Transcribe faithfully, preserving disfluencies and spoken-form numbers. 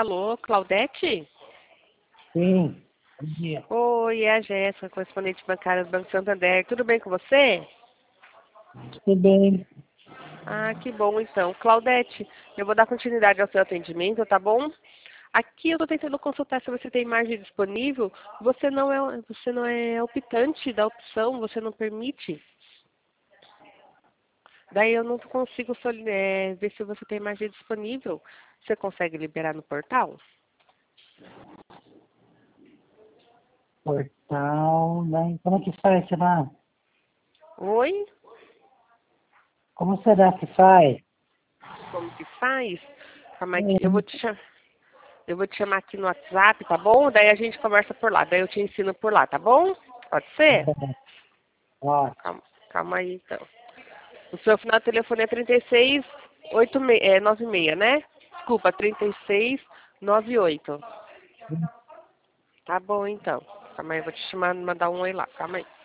Alô, Claudete? Sim, bom dia. Oi, é a Jéssica, correspondente bancária do Banco Santander. Tudo bem com você? Tudo bem? Ah, que bom então. Claudete, eu vou dar continuidade ao seu atendimento, tá bom? Aqui eu estou tentando consultar se você tem margem disponível. Você não é, você não é optante da opção, você não permite. Daí eu não consigo soli- é, ver se você tem margem disponível. Você consegue liberar no portal? Portal, né? Como é que faz, será? Oi? Como será que faz? Como que faz? Calma aí, que eu vou É, te chamar. Eu vou te chamar aqui no WhatsApp, tá bom? Daí a gente conversa por lá. Daí eu te ensino por lá, tá bom? Pode ser? ó, Calma, calma aí, então. O seu final do telefone é trinta e seis, oitenta e seis, é, noventa e seis, né? Desculpa, trinta e seis, noventa e oito. Tá bom, então. Calma aí, eu vou te chamar, mandar um oi lá. Calma aí.